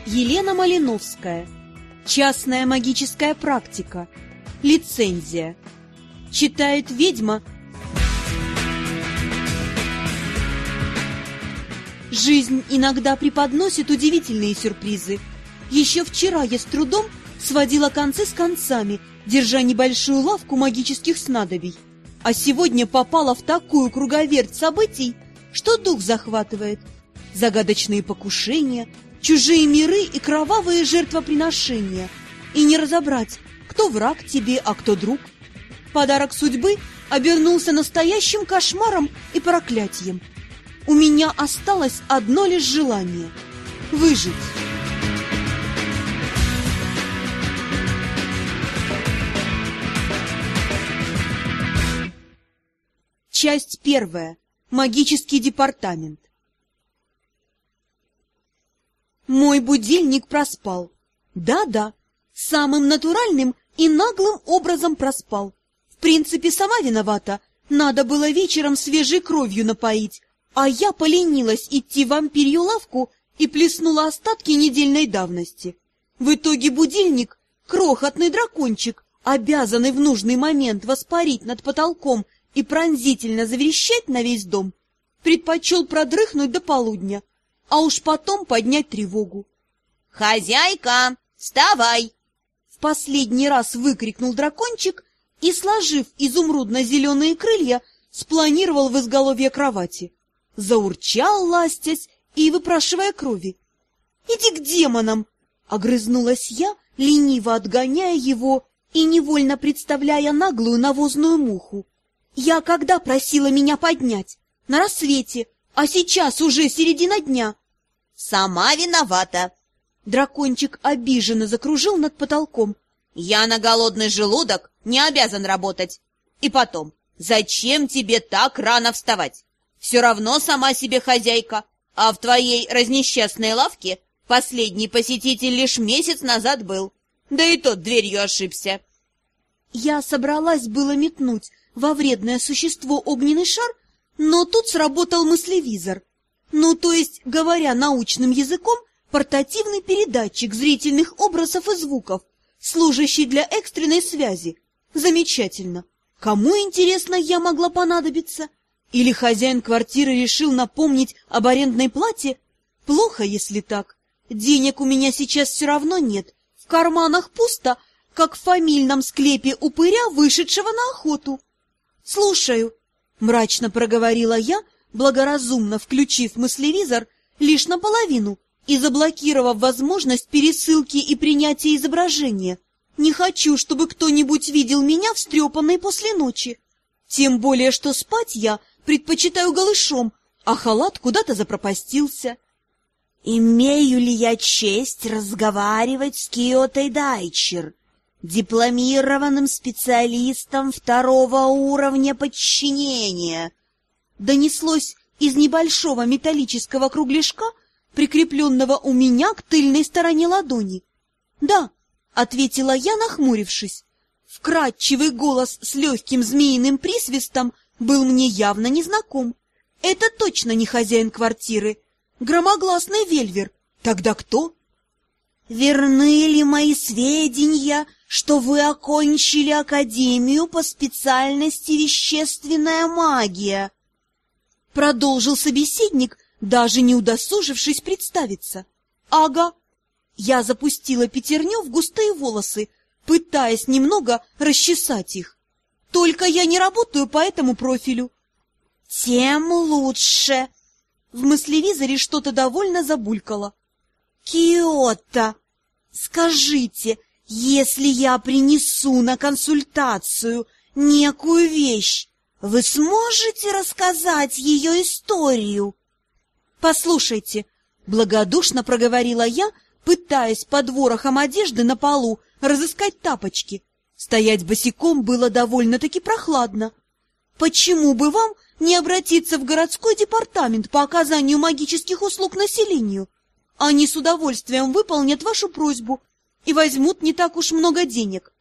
Елена Малиновская. Частная магическая практика. Лицензия. Читает ведьма. Жизнь иногда преподносит удивительные сюрпризы. Еще вчера я с трудом сводила концы с концами, держа небольшую лавку магических снадобий. А сегодня попала в такую круговерть событий, что дух захватывает. Загадочные покушения, чужие миры и кровавые жертвоприношения. И не разобрать, кто враг тебе, а кто друг. Подарок судьбы обернулся настоящим кошмаром и проклятием. У меня осталось одно лишь желание – выжить. Часть первая. Магический департамент. Мой будильник проспал. Да-да, самым натуральным и наглым образом проспал. В принципе, сама виновата. Надо было вечером свежей кровью напоить, а я поленилась идти в вампирью лавку и плеснула остатки недельной давности. В итоге будильник, крохотный дракончик, обязанный в нужный момент воспарить над потолком и пронзительно заверещать на весь дом, предпочел продрыхнуть до полудня, а уж потом поднять тревогу. «Хозяйка, вставай!» В последний раз выкрикнул дракончик и, сложив изумрудно-зеленые крылья, спланировал в изголовье кровати. Заурчал, ластясь и выпрашивая крови. «Иди к демонам!» — огрызнулась я, лениво отгоняя его и невольно представляя наглую навозную муху. «Я когда просила меня поднять? На рассвете, а сейчас уже середина дня!» «Сама виновата!» Дракончик обиженно закружил над потолком. «Я на голодный желудок не обязан работать. И потом, зачем тебе так рано вставать? Все равно сама себе хозяйка, а в твоей разнесчастной лавке последний посетитель лишь месяц назад был, да и тот дверью ошибся». Я собралась было метнуть во вредное существо огненный шар, но тут сработал мыслевизор. Ну, то есть, говоря научным языком, портативный передатчик зрительных образов и звуков, служащий для экстренной связи. Замечательно. Кому, интересно, я могла понадобиться? Или хозяин квартиры решил напомнить об арендной плате? Плохо, если так. Денег у меня сейчас все равно нет. В карманах пусто, как в фамильном склепе упыря, вышедшего на охоту. «Слушаю», — мрачно проговорила я, благоразумно включив мыслевизор лишь наполовину и заблокировав возможность пересылки и принятия изображения. Не хочу, чтобы кто-нибудь видел меня встрепанной после ночи. Тем более, что спать я предпочитаю голышом, а халат куда-то запропастился. «Имею ли я честь разговаривать с Киотой Дайчер, дипломированным специалистом 2-го уровня подчинения?» Донеслось из небольшого металлического кругляшка, прикрепленного у меня к тыльной стороне ладони. «Да», — ответила я, нахмурившись. Вкрадчивый голос с легким змеиным присвистом был мне явно незнаком. Это точно не хозяин квартиры. Громогласный Вельвер. Тогда кто? «Верны ли мои сведения, что вы окончили академию по специальности вещественная магия?» Продолжил собеседник, даже не удосужившись представиться. «Ага». Я запустила пятерню в густые волосы, пытаясь немного расчесать их. «Только я не работаю по этому профилю». «Тем лучше». В мыслевизоре что-то довольно забулькало. «Киота, скажите, если я принесу на консультацию некую вещь, вы сможете рассказать ее историю?» «Послушайте», — благодушно проговорила я, пытаясь под ворохом одежды на полу разыскать тапочки. Стоять босиком было довольно-таки прохладно. «Почему бы вам не обратиться в городской департамент по оказанию магических услуг населению? Они с удовольствием выполнят вашу просьбу и возьмут не так уж много денег».